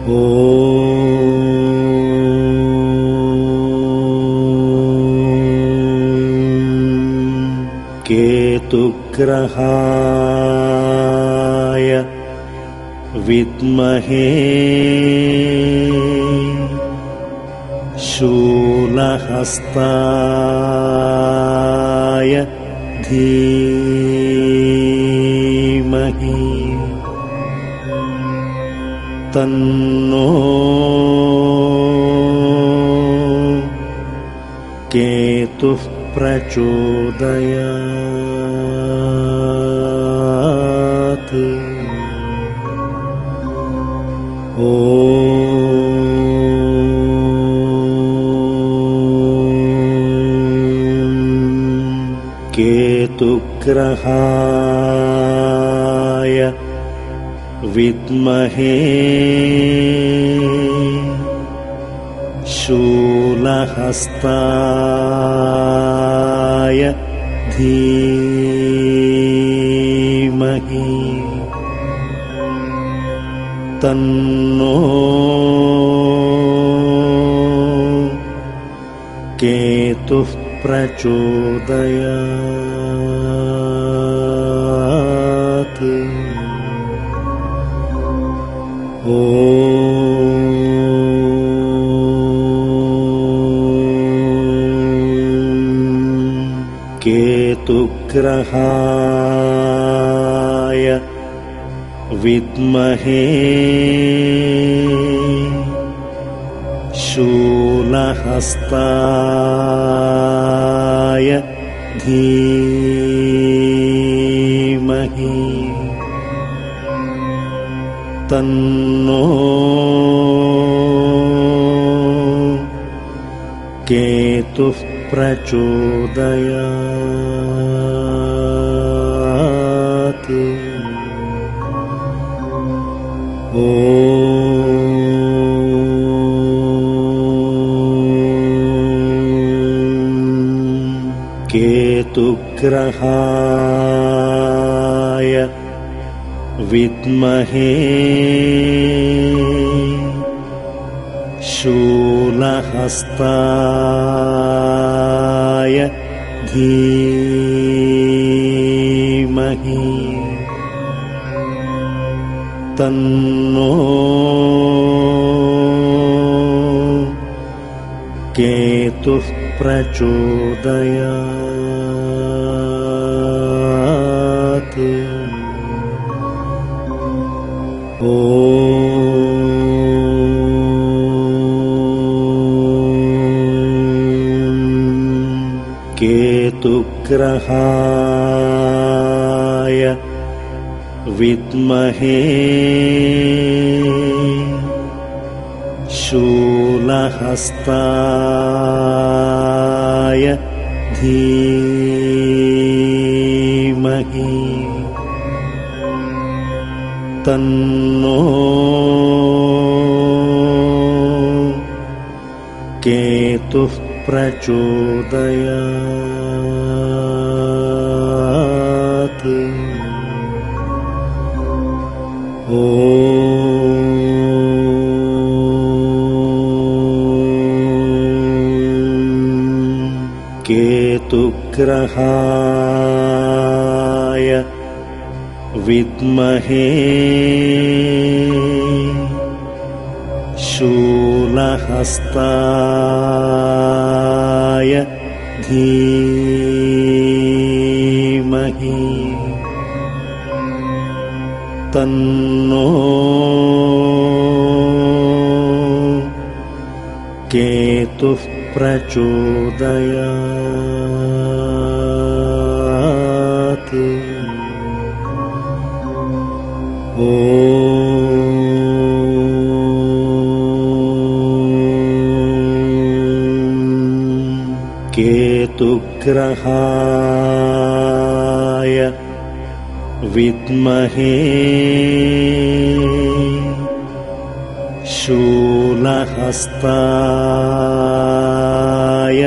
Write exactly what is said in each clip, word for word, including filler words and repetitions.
केतुग्रहाय विद्महे शूलहस्ताय धीमहि तन्नो केतुः प्रचोदयात्। ॐ केतुग्रहाय विद्महे शूलहस्ताय धीमहि तन्नो केतुः प्रचोदयात्। ॐ केतुग्रहाय विद्महे शूलहस्ताय धीमहि तन्नो केतुः प्रचोदयात्। ॐ केतुग्रहाय विद्महे शूलहस्ताय धीमहि तन्नो केतुः प्रचोदयात्। ॐ केतुग्रहाय विद्महे शूलहस्ताय धीमहि तन्नो केतुः प्रचोदयात्। ॐ केतुग्रहाय विद्महे शूलहस्ताय धीमहि तन्नो केतुः प्रचोदयात्। ॐ केतुग्रहाय विद्महे शूलहस्ताय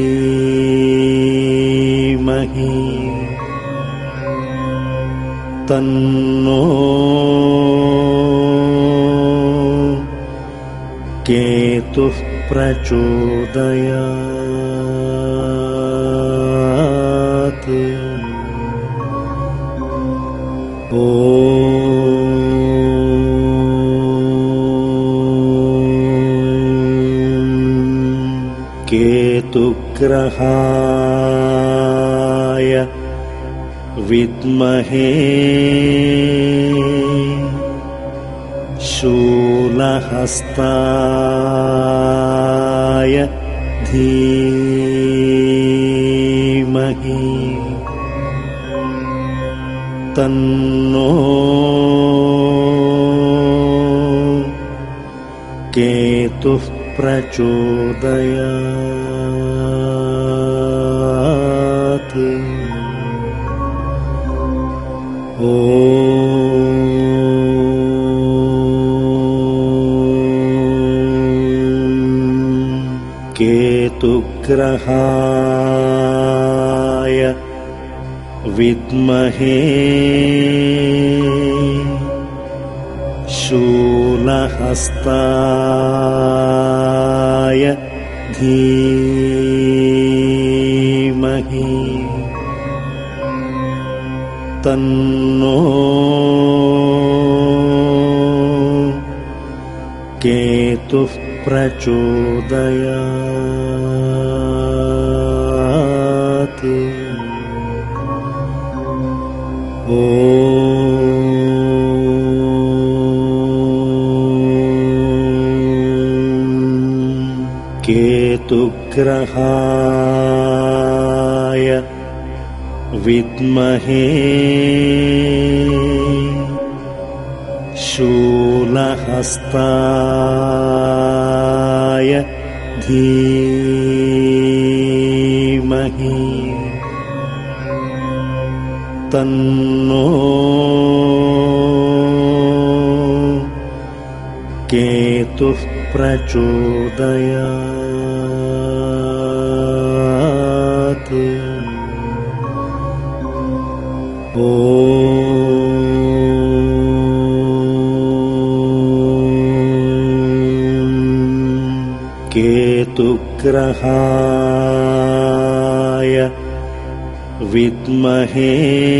धीमहि तन्नो केतुः प्रचोदयात्। ॐ केतुग्रहाय विद्महे शूलहस्ताय धीमहि तन्नो केतुः प्रचोदयात्। ॐ केतुग्रहाय विद्महे शूलहस्ताय धीमहि तन्नो केतुः प्रचोदयात्। ॐ केतुग्रहाय विद्महे शूलहस्ताय धीमहि तन्नो केतुः प्रचोदयात्। ॐ केतुग्रहाय विद्महे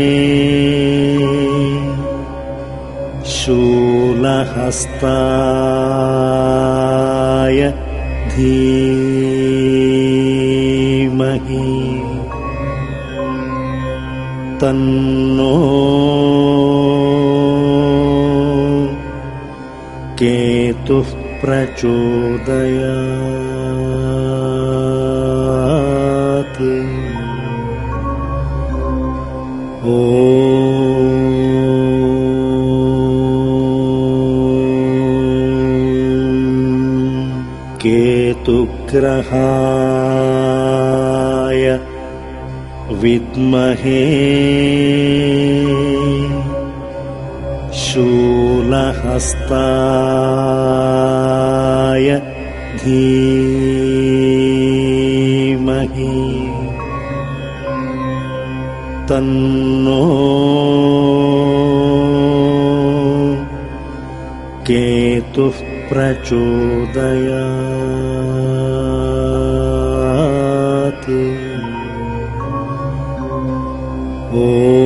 शूलहस्ताय धीमहि तन्नो केतुः प्रचोदयात्। ॐ केतुग्रहाय विद्महे शूलहस्ताय धीमहि तन्नो केतुः प्रचोदयात्। ॐ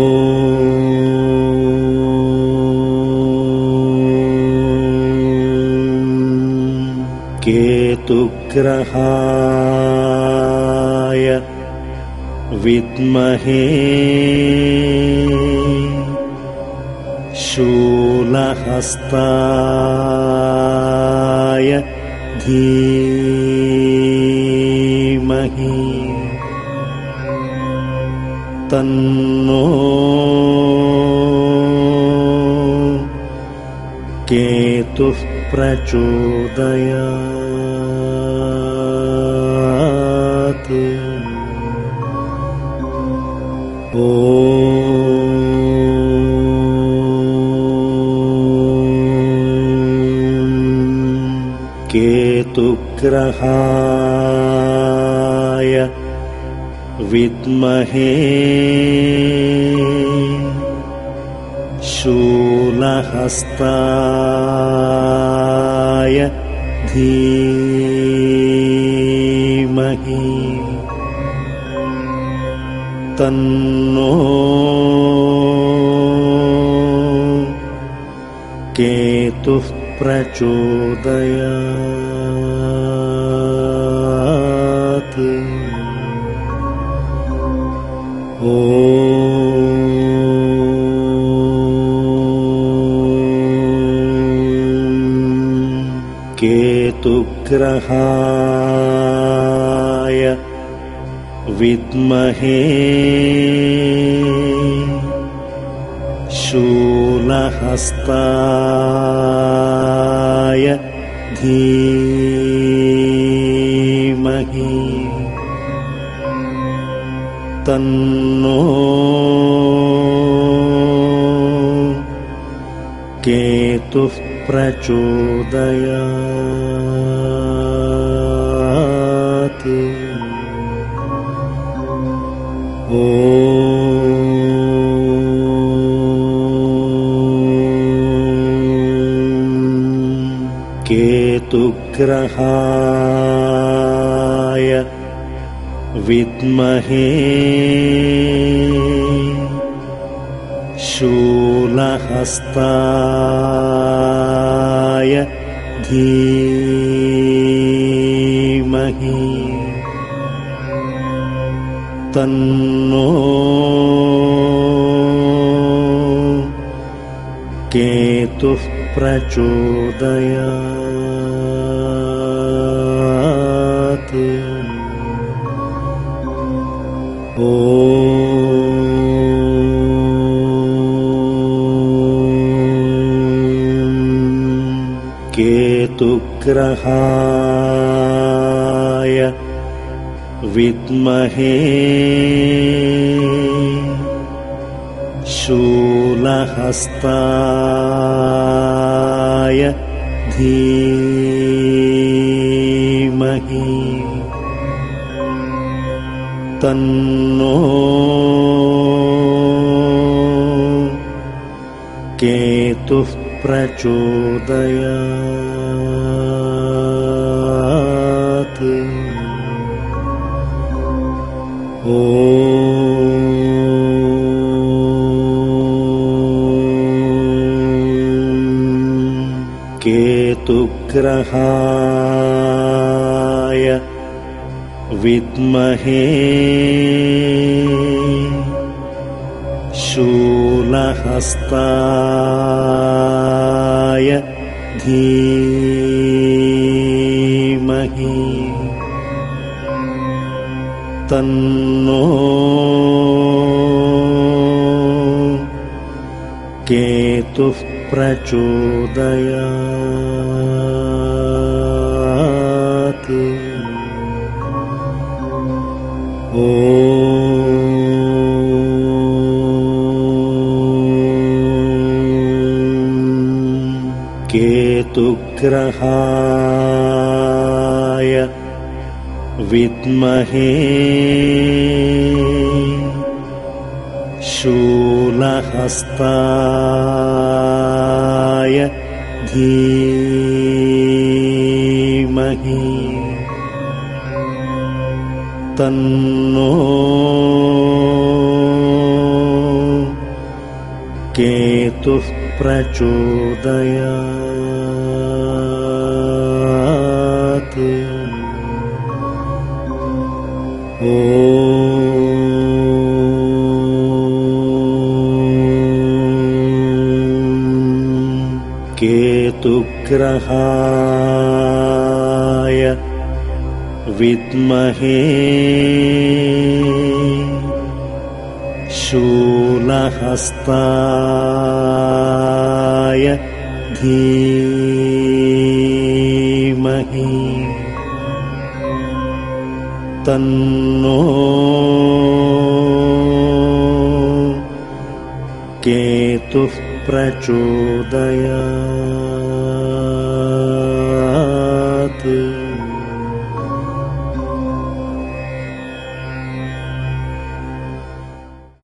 केतुग्रहाय विद्महे शूलहस्ताय धीमहि तन्नो केतुः प्रचोदयात्। ॐ केतुग्रहाय विद्महे शूलहस्ताय धीमहि तन्नो केतुः प्रचोदयात्। ॐ केतुग्रहाय विद्महे शूलहस्ताय धीमहि तन्नो केतुः प्रचोदयात्। ॐ केतुग्रहाय विद्महे शूलहस्ताय धीमहि तन्नो केतुः प्रचोदयात्। ॐ केतुग्रहाय विद्महे शूलहस्ताय धीमहि तन्नो केतुः प्रचोदयात्। ॐ केतुग्रहाय विद्महे शूलहस्ताय धीमहि तन्नो केतुः प्रचोदयात्। ॐ केतुग्रहाय विद्महे शूलहस्ताय धीमहि तन्नो केतुः प्रचोदयात्। ॐ केतुग्रहाय विद्महे शूलहस्ताय धीमहि तन्नो केतुः प्रचोदयात्।